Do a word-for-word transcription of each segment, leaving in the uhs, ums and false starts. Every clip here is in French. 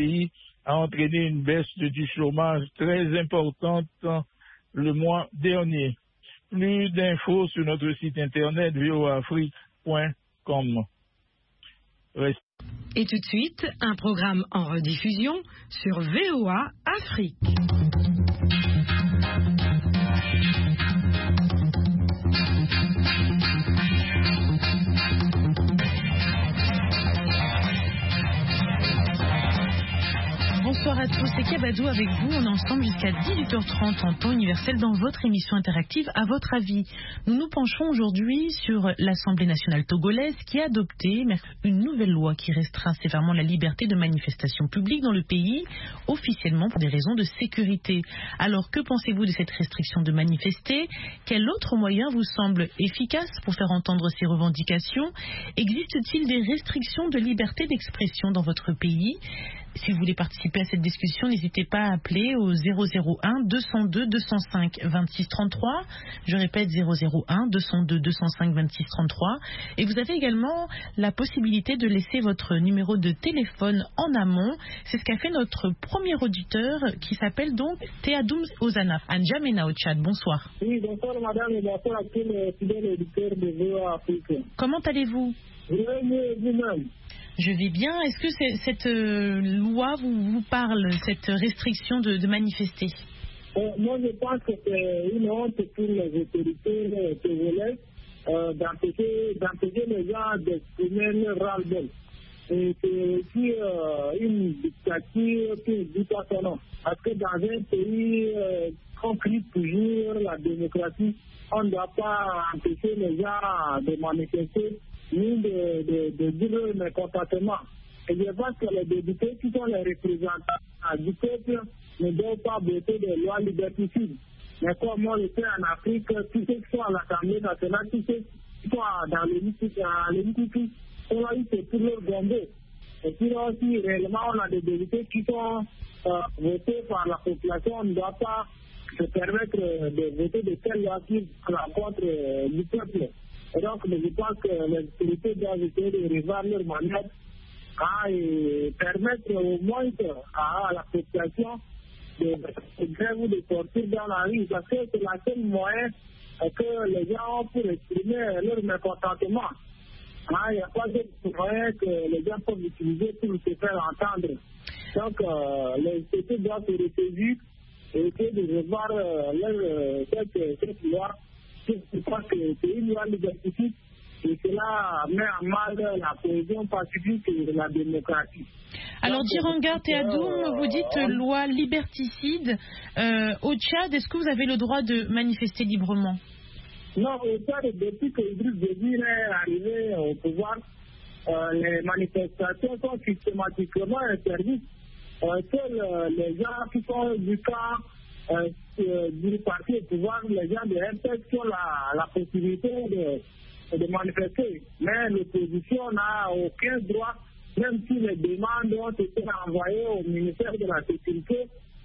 pays a entraîné une baisse du chômage très importante le mois dernier. Plus d'infos sur notre site internet v o a afrique point com. Et tout de suite, un programme en rediffusion sur V O A Afrique. Bonsoir à tous, c'est Kabadou avec vous. On est ensemble jusqu'à dix-huit heures trente en temps universel dans votre émission interactive À votre avis. Nous nous penchons aujourd'hui sur l'Assemblée nationale togolaise qui a adopté une nouvelle loi qui restreint sévèrement la liberté de manifestation publique dans le pays, officiellement pour des raisons de sécurité. Alors que pensez-vous de cette restriction de manifester? Quel autre moyen vous semble efficace pour faire entendre ces revendications? Existe-t-il des restrictions de liberté d'expression dans votre pays? Si vous voulez participer à cette discussion, n'hésitez pas à appeler au zéro zéro un deux zéro deux deux zéro cinq vingt-six trente-trois. Je répète zéro zéro un deux zéro deux deux zéro cinq vingt-six trente-trois. Et vous avez également la possibilité de laisser votre numéro de téléphone en amont. C'est ce qu'a fait notre premier auditeur qui s'appelle donc Théadoum Ozana, à N'Djamena au Tchad. Bonsoir. Oui, bonsoir madame et bonsoir à tous les fidèles auditeurs de V O A Afrique. Comment allez-vous? Je vais mieux vous-même. Je vais bien. Est-ce que c'est, cette euh, loi vous, vous parle, cette restriction de, de manifester? euh, Moi, je pense que c'est une honte pour les autorités togolaises euh, d'empêcher, d'empêcher les gens d'exprimer leur ras-le-bol. Et c'est aussi euh, une dictature qui ne dit pas son nom. Parce que dans un pays euh, qu'on crie toujours la démocratie, on ne doit pas empêcher les gens de manifester ni de, de, de dire leur mécontentement. Et je pense que les députés qui sont les représentants du peuple ne doivent pas voter des lois liberticides. Mais comme on le fait en Afrique, tous ceux qui sont à l'Assemblée nationale, tous ceux qui sont dans l'hémicycle, on a eu c'est pour leur bomber. Et puis aussi, réellement, on a des députés qui sont euh, votés par la population. On ne doit pas se permettre de voter de telles lois qui rencontrent euh, du peuple. Et donc, je pense que les autorités doivent essayer de revoir leur manière à et permettre au moins à la population de, de grève ou de sortir dans la rue, parce que c'est la seule moyen que les gens ont pour exprimer leur mécontentement. Il n'y a pas d'autre moyen que les gens peuvent utiliser pour se faire entendre. Donc, euh, les autorités doivent se ressaisir et essayer de revoir euh, leur, euh, cette, cette loi. Je crois que c'est une loi liberticide et cela met en mal la cohésion pacifique de la démocratie. Alors, Djiranga Théadoum, vous dites euh, loi liberticide. Euh, au Tchad, est-ce que vous avez le droit de manifester librement? Non, au Tchad, depuis que Idriss Déby est arrivé au pouvoir, euh, les manifestations sont systématiquement interdites. Euh, seuls euh, les gens qui sont du camp Euh, euh, du parti au pouvoir, les gens de M P S qui ont la, la possibilité de, de manifester. Mais l'opposition n'a aucun droit, même si les demandes ont été envoyées au ministère de la Sécurité,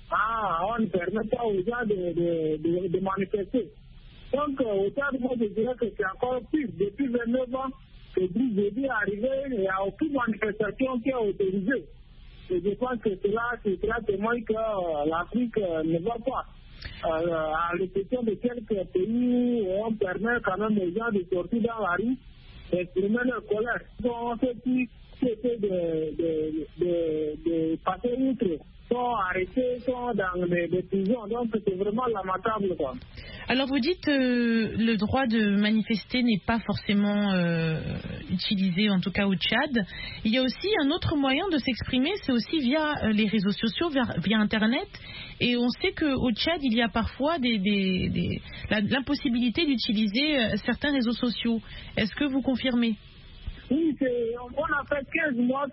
ah, on ne permet pas aux gens de, de, de, de manifester. Donc, euh, au Tchad, moi, je dirais que c'est encore plus. Depuis vingt-neuf ans que Idriss Déby est arrivé, il n'y a aucune manifestation qui est autorisée. Et je pense que cela, cela témoigne que euh, l'Afrique euh, ne va pas. Euh, à l'exception de quelques pays où on permet quand même aux gens de sortir dans la rue, d'exprimer leur colère. Donc, ceux qui, qui essaient de, de, de, de passer outre sont arrêtés, sont dans des, des prisons. Donc, c'est vraiment lamentable, quoi. Alors, vous dites euh, le droit de manifester n'est pas forcément euh, utilisé, en tout cas au Tchad. Il y a aussi un autre moyen de s'exprimer, c'est aussi via euh, les réseaux sociaux, via, via Internet. Et on sait qu'au Tchad, il y a parfois des, des, des, la, l'impossibilité d'utiliser euh, certains réseaux sociaux. Est-ce que vous confirmez? Oui, c'est, on a fait quinze mois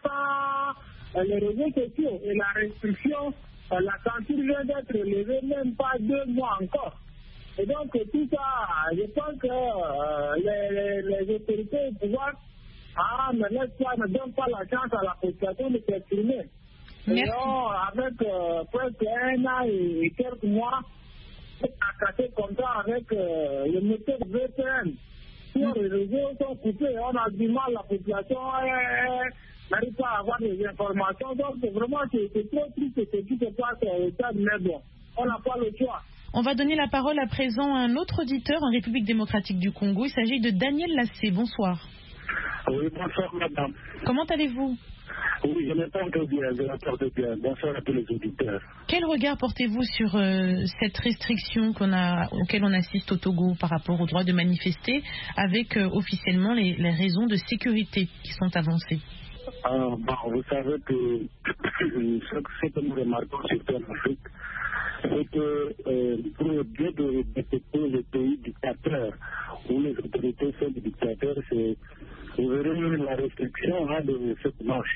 sans euh, les réseaux sociaux. Et la restriction, euh, la censure vient d'être levée, même pas deux mois encore. Et donc, tout ça, je pense que euh, les, les, les autorités au pouvoir ah, ne laissent pas, ne donnent pas la chance à la population de s'exprimer. Et donc, avec euh, presque un an et, et quelques mois, à casser comme ça avec euh, le moteur V P N. Tous les réseaux sont coupés, on a du mal, la population est, n'arrivent pas à avoir les informations. Donc, c'est vraiment c'est, c'est trop triste ce qui se passe au Tchad, mais bon, on n'a pas le choix. On va donner la parole à présent à un autre auditeur en République démocratique du Congo. Il s'agit de Daniel Lassé. Bonsoir. Oui, bonsoir madame. Comment allez-vous? Oui, je m'entends bien, je m'entends bien. Bonsoir à tous les auditeurs. Quel regard portez-vous sur euh, cette restriction qu'on a, auquel on assiste au Togo par rapport au droit de manifester, avec euh, officiellement les, les raisons de sécurité qui sont avancées? Euh, bon, vous savez que ce que nous remarquons surtout en Afrique, c'est que euh, pour le bien de détecter les pays dictateurs où les autorités sont des dictateurs, c'est vous verrez la restriction hein, de cette marche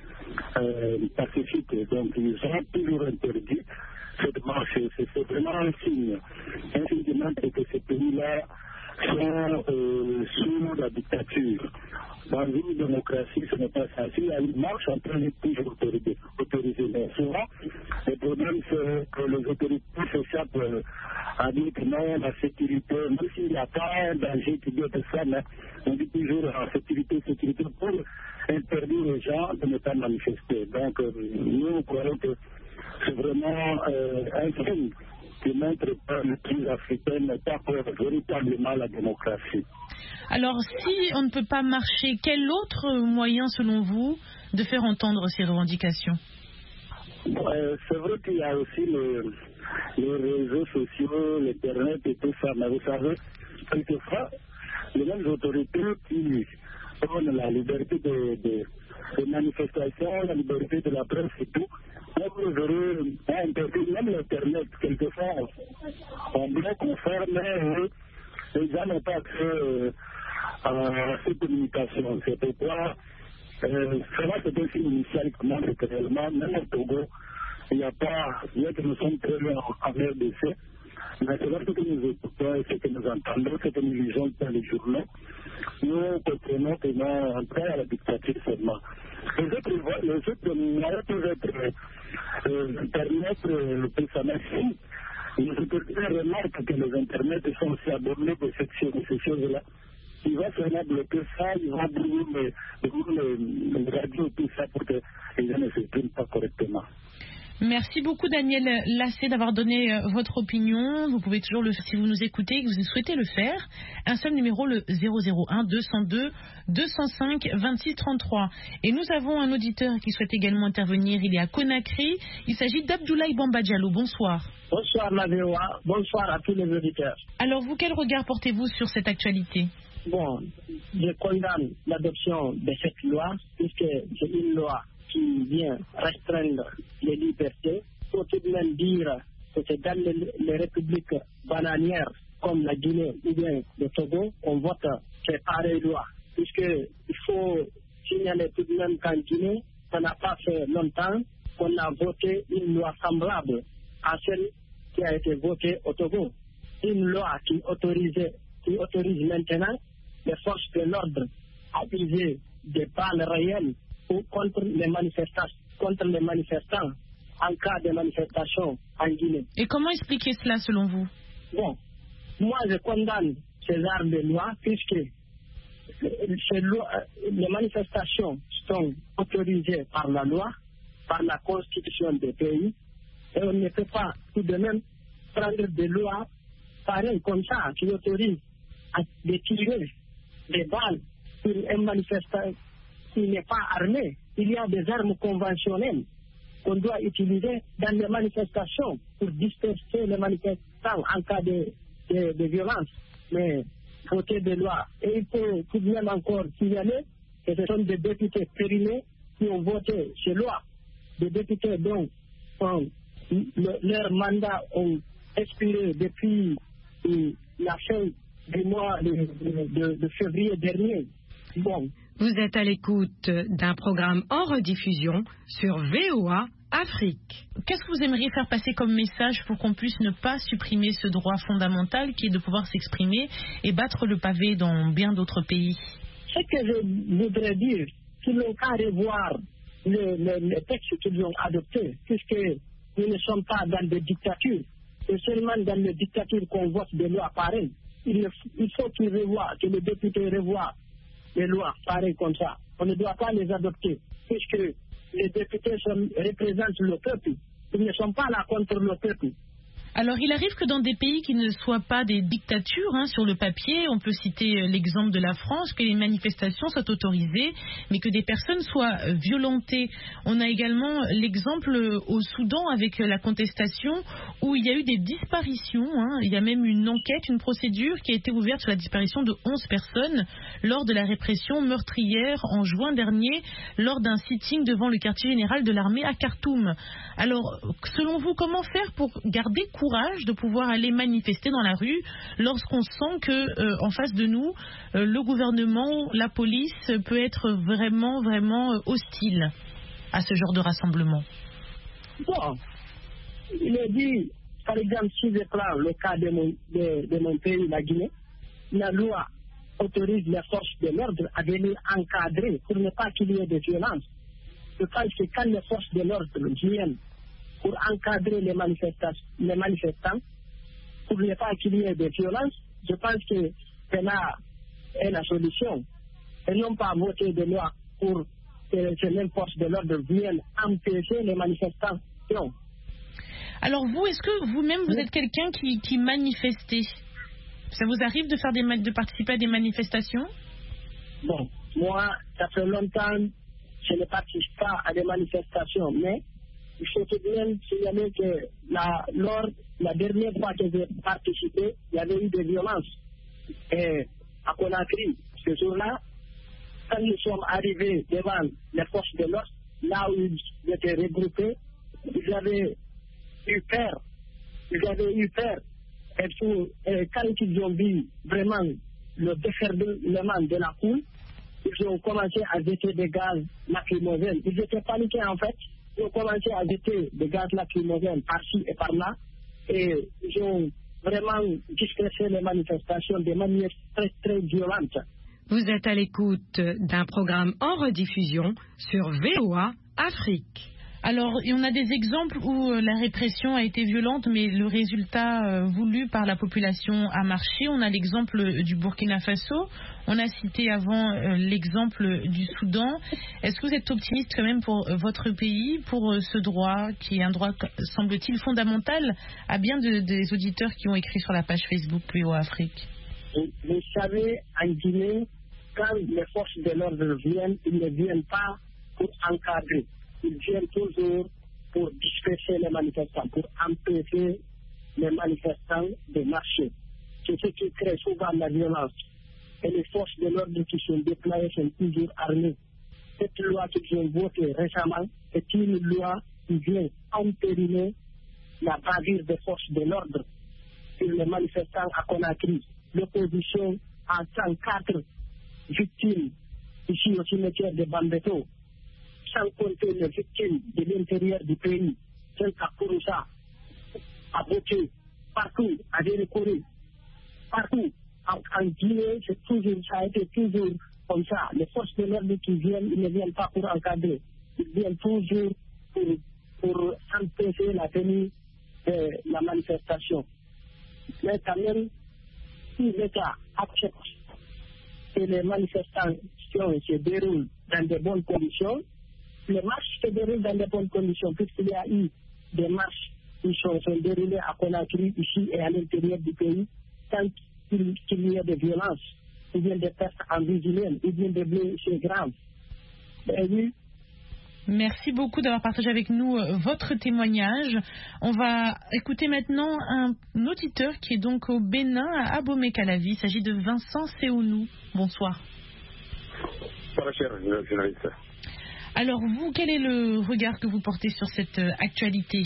euh, pacifique. Donc ils ont toujours interdit cette marche. C'est, c'est vraiment un signe. Un signe qui montre que ces pays-là sont euh, sous la dictature. Dans une démocratie, ce n'est pas ça. S'il y a une marche, on peut toujours autoriser. autoriser. Mais souvent, le problème, c'est que les autorités s'échappent euh, à dire que non, la sécurité, même s'il n'y a pas un danger qui doit être ça, mais on dit toujours en sécurité, sécurité, pour interdire les gens de ne pas manifester. Donc, euh, nous, nous croyons que c'est vraiment euh, un signe qui montre que le pays africain n'est pas véritablement la démocratie. Alors, si on ne peut pas marcher, quel autre moyen, selon vous, de faire entendre ces revendications? euh, C'est vrai qu'il y a aussi le, les réseaux sociaux, l'Internet et tout ça, mais vous savez, quelquefois, les mêmes autorités qui donnent la liberté de, de, de manifestation, la liberté de la presse et tout, même vous verrez, interdit même l'Internet, quelquefois, on bloque, on ferme, mais les gens n'ont pas accès euh, à cette communication. C'est pourquoi, euh, c'est un signe initial qui montre que réellement, même au Togo, il n'y a pas, bien que nous sommes très loin en R D C, mais c'est lorsque nous écoutons et ce que nous entendons, ce que nous lisons dans les journaux, nous comprenons que nous entrons à la dictature seulement. Les autres, les autres moyens peuvent être euh, Internet, euh, le si les autorités remarquent que les Internet sont aussi abonnés de ces choses-là. Ils vont seulement bloquer ça, ils vont brûler les, les, les radios, tout ça pour que les gens ne s'expriment pas correctement. Merci beaucoup Daniel Lassé d'avoir donné euh, votre opinion. Vous pouvez toujours, le, si vous nous écoutez et que vous souhaitez le faire, un seul numéro, le zéro zéro un deux cent deux deux cent cinq vingt-six trente-trois. Et nous avons un auditeur qui souhaite également intervenir. Il est à Conakry. Il s'agit d'Abdoulaye Bamba Diallo. Bonsoir. Bonsoir Mavéoua, bonsoir à tous les auditeurs. Alors vous, quel regard portez-vous sur cette actualité? Bon, je condamne l'adoption de cette loi puisque c'est une loi qui vient restreindre les libertés. Il faut tout de même dire que c'est dans les, les républiques bananières comme la Guinée ou bien le Togo qu'on vote ces pareilles lois. Puisqu'il faut signaler tout de même qu'en Guinée, ça n'a pas fait longtemps qu'on a voté une loi semblable à celle qui a été votée au Togo. Une loi qui, autorisait, qui autorise maintenant les forces de l'ordre à utiliser des balles réelles ou contre les manifestants, contre les manifestants en cas de manifestation en Guinée. Et comment expliquer cela selon vous? Bon, moi je condamne ces armes de loi puisque ces lois, les manifestations sont autorisées par la loi, par la constitution des pays, et on ne peut pas tout de même prendre des lois pareilles comme ça qui autorisent à tirer des balles sur un manifestant qui n'est pas armé. Il y a des armes conventionnelles qu'on doit utiliser dans les manifestations pour disperser les manifestants en cas de, de, de violence. Mais voter des lois. Et il faut tout de même encore signaler que ce sont des députés périmés qui ont voté ces lois. Des députés dont ont, le, leur mandat ont expiré depuis euh, la fin du mois de, de, de, de février dernier. Bon. Vous êtes à l'écoute d'un programme en rediffusion sur V O A Afrique. Qu'est-ce que vous aimeriez faire passer comme message pour qu'on puisse ne pas supprimer ce droit fondamental qui est de pouvoir s'exprimer et battre le pavé dans bien d'autres pays? Ce que je voudrais dire, qu'ils n'ont qu'à revoir le, le, le texte qu'ils ont adopté, puisque nous ne sommes pas dans des dictatures. C'est seulement dans les dictatures qu'on vote des lois pareilles. Il, il faut qu'ils revoient, que les députés revoient les lois pareilles comme ça. On ne doit pas les adopter, puisque les députés sont, représentent le peuple. Ils ne sont pas là contre le peuple. Alors, il arrive que dans des pays qui ne soient pas des dictatures, hein, sur le papier, on peut citer l'exemple de la France, que les manifestations soient autorisées, mais que des personnes soient violentées. On a également l'exemple au Soudan avec la contestation où il y a eu des disparitions. Hein. Il y a même une enquête, une procédure qui a été ouverte sur la disparition de onze personnes lors de la répression meurtrière en juin dernier, lors d'un sitting devant le quartier général de l'armée à Khartoum. Alors, selon vous, comment faire pour garder courage de pouvoir aller manifester dans la rue lorsqu'on sent que euh, en face de nous, euh, le gouvernement, la police peut être vraiment, vraiment euh, hostile à ce genre de rassemblement? Bon, il est dit, par exemple, si je prends le cas de mon, de, de mon pays, la Guinée, la loi autorise les forces de l'ordre à venir encadrer pour ne pas qu'il y ait de violence. Je pense que quand les forces de l'ordre viennent pour encadrer les, les manifestants, pour ne pas qu'il y ait de violence, je pense que c'est là est la solution. Et non pas voter de loi pour que ces mêmes forces de l'ordre viennent empêcher les manifestations. Alors vous, est-ce que vous-même vous êtes quelqu'un qui, qui manifestait? Ça vous arrive de, faire des, de participer à des manifestations? Bon, moi, ça fait longtemps que je ne participe pas à des manifestations, mais il faut tout de même signaler que la, lors la dernière fois que j'ai participé, il y avait eu des violences. Et à Conakry, ce jour-là, quand nous sommes arrivés devant les forces de l'ordre, là où ils étaient regroupés, ils avaient eu peur. Ils avaient eu peur. Et, tout, et quand ils ont vu vraiment le déferlement de la foule, ils ont commencé à jeter des gaz lacrymogènes. Ils étaient paniqués en fait. Ils ont commencé à jeter des gaz lacrymogènes par-ci et par-là. Et ils ont vraiment dispersé les manifestations de manière très très violente. Vous êtes à l'écoute d'un programme en rediffusion sur V O A Afrique. Alors, on a des exemples où la répression a été violente, mais le résultat voulu par la population a marché. On a l'exemple du Burkina Faso. On a cité avant l'exemple du Soudan. Est-ce que vous êtes optimiste quand même pour votre pays, pour ce droit, qui est un droit, semble-t-il, fondamental à bien de, des auditeurs qui ont écrit sur la page Facebook V O A Afrique? Vous savez, en Guinée, quand les forces de l'ordre viennent, ils ne viennent pas pour encadrer. Ils viennent toujours pour disperser les manifestants, pour empêcher les manifestants de marcher. C'est ce qui crée souvent la violence. Et les forces de l'ordre qui sont déployées sont toujours armées. Cette loi qu'ils ont votée récemment est une loi qui vient entériner la bavure des forces de l'ordre sur les manifestants à Conakry. L'opposition a cent quatre victimes ici au cimetière de Bambeto, sans compter les victimes de l'intérieur du pays, celles à Kouroussa, à Boké, partout, à Dérékoré, partout. En, en Guinée, c'est toujours, ça a été toujours comme ça. Les forces de l'ordre qui viennent, ils ne viennent pas pour encadrer. Ils viennent toujours pour, pour empêcher la tenue de la manifestation. Mais quand même, si l'État accepte que les manifestations se déroulent dans de bonnes conditions, les marches se déroulent dans de bonnes conditions, puisqu'il y a eu des marches qui sont, sont déroulées à Conakry, ici et à l'intérieur du pays, sans qu'il, qu'il y ait de violence, il y a des pertes en vigilance, il y a des blessés graves. Et oui. Merci beaucoup d'avoir partagé avec nous votre témoignage. On va écouter maintenant un auditeur qui est donc au Bénin, à Abomey-Calavi. Il s'agit de Vincent Séounou. Bonsoir. Bonsoir, cher journaliste. Alors vous, quel est le regard que vous portez sur cette actualité?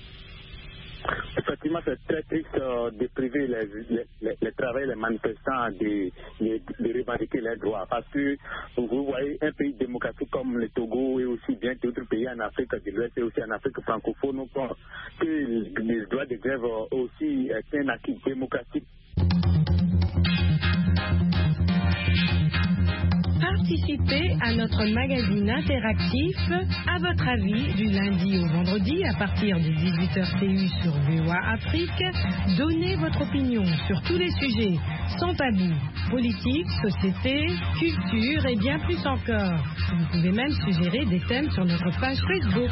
Effectivement, c'est très triste euh, de priver les, les, les, les travailleurs, les manifestants de, de, de revendiquer leurs droits. Parce que vous voyez, un pays démocratique comme le Togo et aussi bien d'autres pays en Afrique de l'Ouest et aussi en Afrique francophone, que les droits de grève aussi est un acquis démocratique. Participez à notre magazine interactif À votre avis du lundi au vendredi à partir de dix-huit heures T U sur V O A Afrique. Donnez votre opinion sur tous les sujets sans tabou. Politique, société, culture et bien plus encore. Vous pouvez même suggérer des thèmes sur notre page Facebook.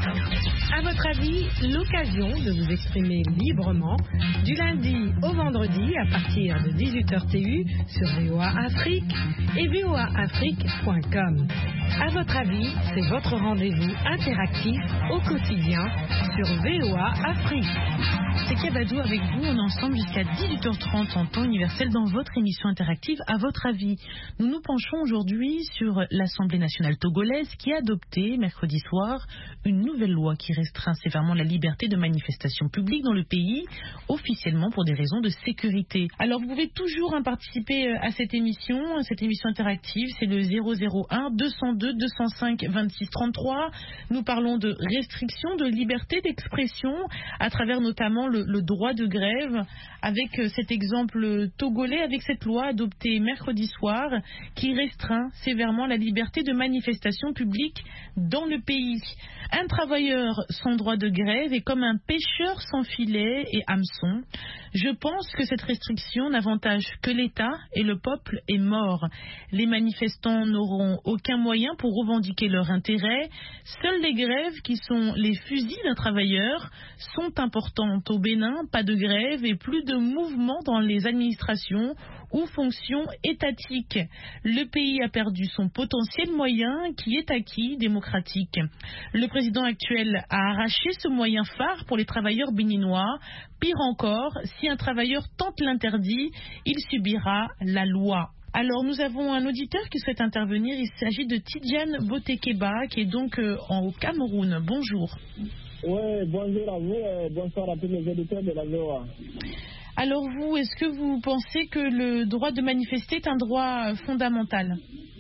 À votre avis, l'occasion de vous exprimer librement du lundi au vendredi à partir de dix-huit heures T U sur V O A Afrique et V O A Afrique point com. À votre avis, c'est votre rendez-vous interactif au quotidien sur V O A Afrique. C'est Kabadou avec vous, on est ensemble jusqu'à dix-huit heures trente en temps universel dans votre émission interactive À votre avis. Nous nous penchons aujourd'hui sur l'Assemblée nationale togolaise qui a adopté mercredi soir une nouvelle loi qui restreint sévèrement la liberté de manifestation publique dans le pays, officiellement pour des raisons de sécurité. Alors vous pouvez toujours hein, participer à cette émission, à cette émission interactive, c'est le zéro zéro un deux cent deux deux cent cinq vingt-six trente-trois. Nous parlons de restriction de liberté d'expression à travers notamment le, le droit de grève, avec cet exemple togolais, avec cette loi adoptée mercredi soir qui restreint sévèrement la liberté de manifestation publique dans le pays. Un travailleur sans droit de grève est comme un pêcheur sans filet et hameçon. Je pense que cette restriction n'avantage que l'État et le peuple est mort. Les manifestants n'auront aucun moyen pour revendiquer leurs intérêts. Seules les grèves qui sont les fusils d'un travailleur sont importantes. Au Bénin, pas de grève et plus de mouvement dans les administrations ou fonctions étatiques. Le pays a perdu son potentiel moyen qui est acquis démocratique. Le président actuel a arraché ce moyen phare pour les travailleurs béninois. Pire encore, si un travailleur tente l'interdit, il subira la loi. Alors nous avons un auditeur qui souhaite intervenir. Il s'agit de Tidjane Botekeba qui est donc euh, en, au Cameroun. Bonjour. Oui, bonjour à vous et bonsoir à tous les auditeurs de la V O A. Alors vous, est-ce que vous pensez que le droit de manifester est un droit fondamental?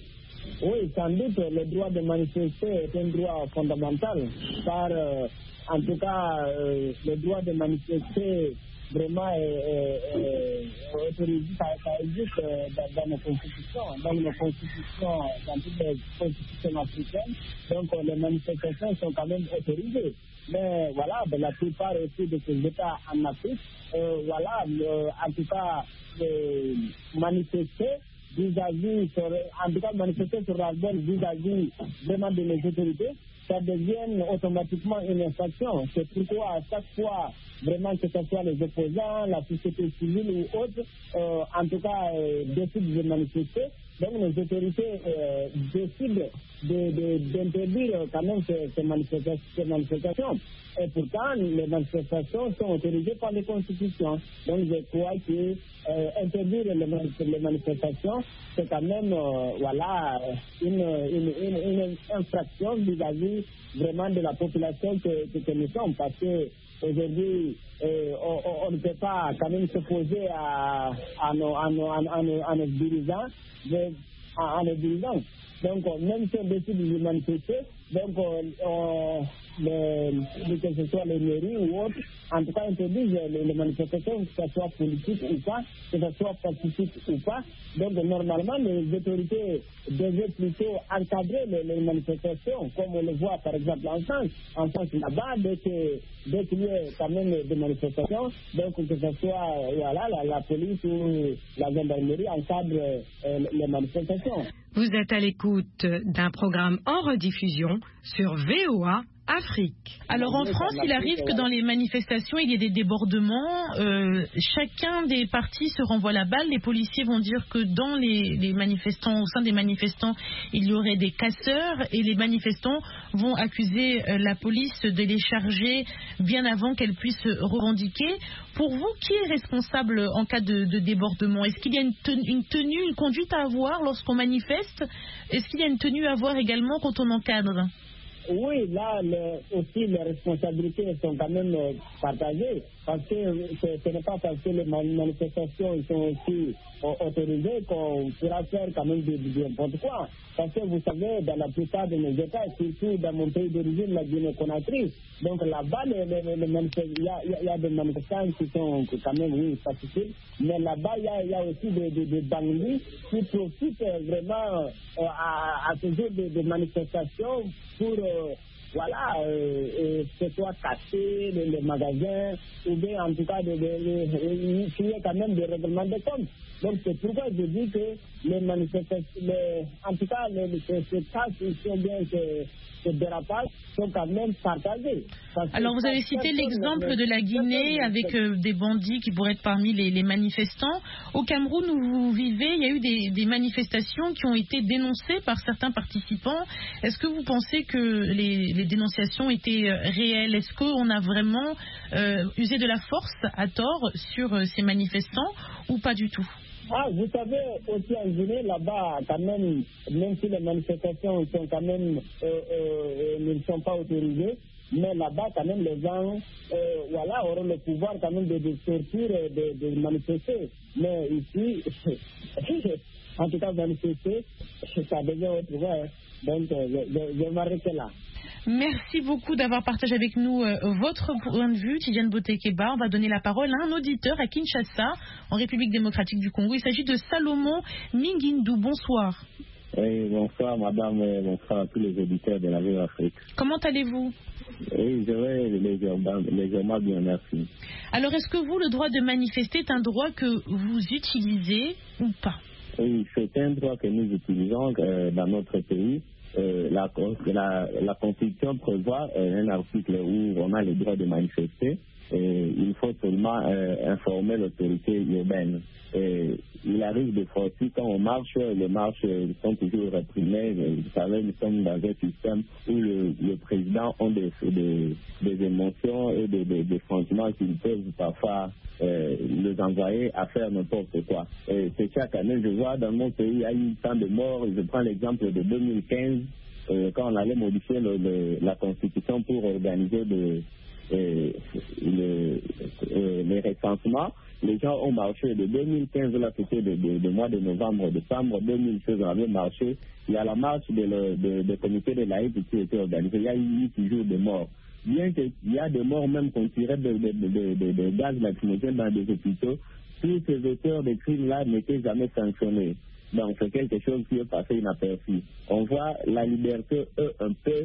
Oui, sans doute, le droit de manifester est un droit fondamental, car euh, en tout cas, euh, le droit de manifester vraiment est, est, est autorisé, ça, ça existe dans, dans nos constitutions, dans nos constitutions, dans toutes les constitutions africaines, donc les manifestations sont quand même autorisées. Mais voilà, de la plupart aussi de ces États en Afrique, euh, voilà, euh, en tout cas, euh, manifester vis-à-vis, sur, en tout cas manifester sur la bonne vis-à-vis vraiment de les autorités, ça devient automatiquement une infraction. C'est pourquoi à chaque fois, vraiment que ce soit les opposants, la société civile ou autres, euh, en tout cas, euh, décident de manifester. Donc les autorités euh, décident de, de, d'interdire quand même ces, ces, manifestations, ces manifestations. Et pourtant, les manifestations sont autorisées par les constitutions. Donc je crois que euh, interdire les, les manifestations, c'est quand même euh, voilà, une, une, une, une infraction vis-à-vis vraiment de la population que, que, que nous sommes. Parce que aujourd'hui, euh, on, on ne peut pas quand même s'opposer à, à, nos, à, nos, à, nos, à nos dirigeants, mais à, à nos dirigeants. Donc, même si on décide de manifester, donc, on, les, que ce soit les mairies ou autres, en tout cas, interdisent les, les manifestations, que ce soit politique ou pas, que ce soit pacifique ou pas. Donc, normalement, les autorités devaient plutôt encadrer les, les manifestations, comme on le voit par exemple en France. En France, là-bas, dès que dès qu'il y a quand même des manifestations, donc que ce soit voilà, la, la police ou la gendarmerie encadre euh, les manifestations. Vous êtes à l'écoute d'un programme en rediffusion sur V O A Afrique. Alors en France, il arrive que dans les manifestations, il y ait des débordements. Euh, chacun des partis se renvoie la balle. Les policiers vont dire que dans les, les manifestants, au sein des manifestants, il y aurait des casseurs et les manifestants vont accuser euh, la police de les charger bien avant qu'elle puisse revendiquer. Pour vous, qui est responsable en cas de, de débordement? Est-ce qu'il y a une tenue, une tenue, une conduite à avoir lorsqu'on manifeste? Est-ce qu'il y a une tenue à avoir également quand on encadre? Oui, là le, aussi les responsabilités sont quand même euh, partagées parce que ce n'est pas parce que les manifestations sont aussi euh, autorisées qu'on pourra faire quand même de, de, de n'importe quoi. Parce que vous savez, dans la plupart de nos États, surtout dans mon pays d'origine, la Guinée-Conakry, donc là-bas, il y, y, y a des manifestants qui sont quand même, oui, pacifiques, mais là-bas, il y, y a aussi des, des, des bandits qui profitent vraiment euh, à, à ce genre de, de manifestations pour, euh, voilà, euh, euh, c'est soit casser les, les magasins, ou bien en tout cas, de, de, de, de, qu'il y ait quand même des règlements de compte. Donc c'est pourquoi je dis que les manifestations, les, en tout cas, les, les, ces cas qui sont bien que ces dérapages sont quand même partagés. Alors vous avez cité l'exemple de la Guinée avec euh, des bandits qui pourraient être parmi les, les manifestants. Au Cameroun où vous vivez, il y a eu des, des manifestations qui ont été dénoncées par certains participants. Est-ce que vous pensez que les, les dénonciations étaient réelles? Est-ce qu'on a vraiment euh, usé de la force à tort sur euh, ces manifestants ou pas du tout? Ah, vous savez, aussi en Guinée, là-bas, quand même, même si les manifestations sont quand même, euh, euh, ne sont pas autorisées, mais là-bas, quand même, les gens, euh, voilà, auront le pouvoir quand même de, de sortir et de, de manifester. Mais ici, en tout cas, manifester, ça devient autre chose. Donc, euh, je, je, je m'arrêter là. Merci beaucoup d'avoir partagé avec nous euh, votre point de vue, Tidiane Botekeba. On va donner la parole à un auditeur à Kinshasa, en République démocratique du Congo. Il s'agit de Salomon Mingindu. Bonsoir. Oui, bonsoir madame, et bonsoir à tous les auditeurs de la Vie Afrique. Comment allez-vous? Oui, je vais légèrement, légèrement bien, merci. Alors, est-ce que vous, le droit de manifester est un droit que vous utilisez ou pas? Oui, c'est un droit que nous utilisons euh, dans notre pays. Euh, la, la, la Constitution prévoit euh, un article où on a le droit de manifester et il faut seulement euh, informer l'autorité urbaine. Et il arrive des fois aussi quand on marche, les marches sont toujours réprimées. Vous savez, nous sommes dans un système où le, le président a des, des, des émotions et des, des, des sentiments qui peuvent parfois euh, les envoyer à faire n'importe quoi. Et c'est chaque année, je vois dans mon pays, il y a eu tant de morts. Je prends l'exemple de deux mille quinze, euh, quand on allait modifier le, le, la Constitution pour organiser de, euh, le, euh, les recensements. Les gens ont marché de deux mille quinze, là c'était de, de, de mois de novembre, décembre deux mille seize, on avait marché. Il y a la marche de le de, de comité de l'A I P qui a été organisée. Il y a eu toujours des morts. Bien qu'il y a des morts même qu'on tirait de, de, de, de, de, de gaz lacrymogène dans des hôpitaux, tous ces auteurs de crimes-là n'étaient jamais sanctionnés. Donc c'est quelque chose qui est passé inaperçu. On voit la liberté, eux, un peu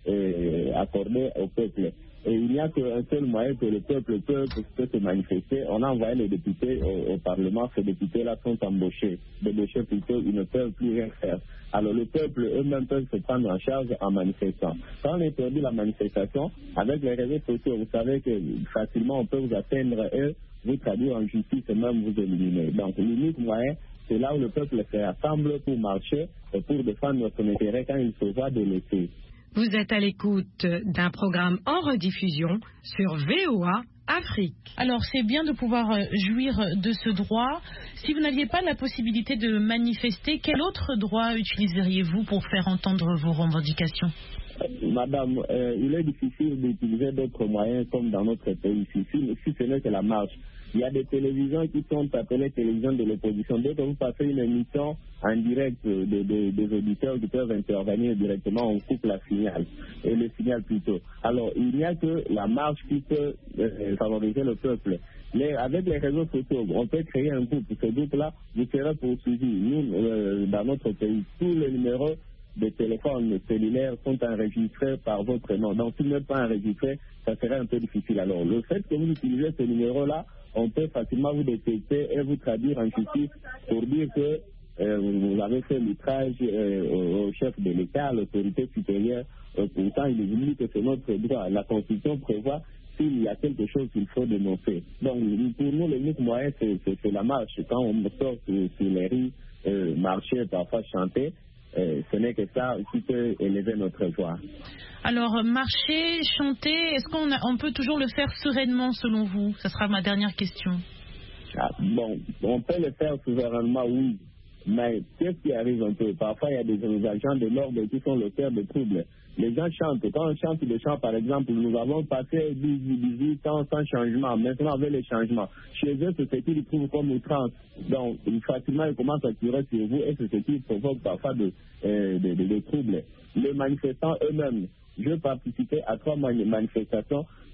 euh, accordée au peuple. Et il n'y a qu'un seul moyen que le peuple peut, peut se manifester. On a envoyé les députés au, au Parlement. Ces députés-là sont embauchés. Débauchés plutôt, ils ne peuvent plus rien faire. Alors le peuple eux-mêmes peuvent se prendre en charge en manifestant. Quand on interdit la manifestation, avec les réseaux sociaux, vous savez que facilement on peut vous atteindre et vous traduire en justice et même vous éliminer. Donc l'unique moyen, c'est là où le peuple se rassemble pour marcher et pour défendre son intérêt quand il se voit de l'été. Vous êtes à l'écoute d'un programme en rediffusion sur V O A Afrique. Alors, c'est bien de pouvoir jouir de ce droit. Si vous n'aviez pas la possibilité de manifester, quel autre droit utiliseriez-vous pour faire entendre vos revendications? Madame, euh, il est difficile d'utiliser d'autres moyens comme dans notre pays, si, si ce n'est que la marche. Il y a des télévisions qui sont appelées télévisions de l'opposition. Dès que vous passez une émission en direct de, de, des auditeurs qui peuvent intervenir directement, on coupe la signal, et le signal plutôt. Alors, il n'y a que la marche qui peut euh, favoriser le peuple. Les, avec les réseaux sociaux, on peut créer un groupe. Ce groupe-là, vous serez poursuivi. Nous, euh, dans notre pays, tous les numéros de téléphones cellulaires sont enregistrés par votre nom. Donc, s'ils ne sont pas enregistrés, ça serait un peu difficile. Alors, le fait que vous utilisez ce numéro-là, on peut facilement vous détecter et vous traduire en justice pour dire que euh, vous avez fait l'outrage euh, au, au chef de l'État, à l'autorité supérieure. Euh, pourtant, il est dit que c'est notre droit. La Constitution prévoit s'il y a quelque chose qu'il faut dénoncer. Donc, pour nous, l'unique moyen, c'est, c'est, c'est la marche. Quand on sort sur, sur les rues, euh, marcher, parfois chanter, Euh, ce n'est que ça qui peut élever notre voix. Alors, marcher, chanter, est-ce qu'on a, on peut toujours le faire sereinement selon vous? Ce sera ma dernière question. Ah, bon, on peut le faire souverainement, oui. Mais qu'est-ce qui arrive un peu? Parfois, il y a des, des agents de l'ordre qui sont le cœur de troubles. Les gens chantent. Quand on chante des chants, par exemple, nous avons passé dix-huit ans sans changement. Maintenant, avec les changements, chez eux, c'est ce qu'ils trouvent comme outrance. Donc, facilement, ils commencent à tirer sur vous et c'est ce qui provoque parfois de, euh, de, de, de troubles. Les manifestants eux-mêmes, je participais à trois manifestations.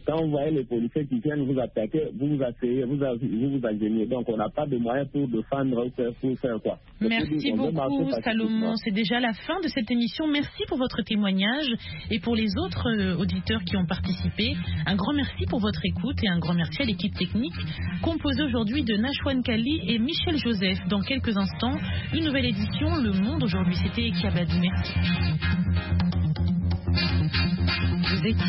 Quand vous voyez les policiers qui viennent vous attaquer, vous vous asseyez, vous vous, vous agenouillez. Donc on n'a pas de moyens pour défendre ou faire, pour faire quoi. Merci beaucoup Salomon. C'est déjà la fin de cette émission. Merci pour votre témoignage et pour les autres euh, auditeurs qui ont participé. Un grand merci pour votre écoute et un grand merci à l'équipe technique composée aujourd'hui de Nashwan Kali et Michel Joseph. Dans quelques instants, une nouvelle édition, Le Monde aujourd'hui. C'était Kiabadou. Merci. Vous étiez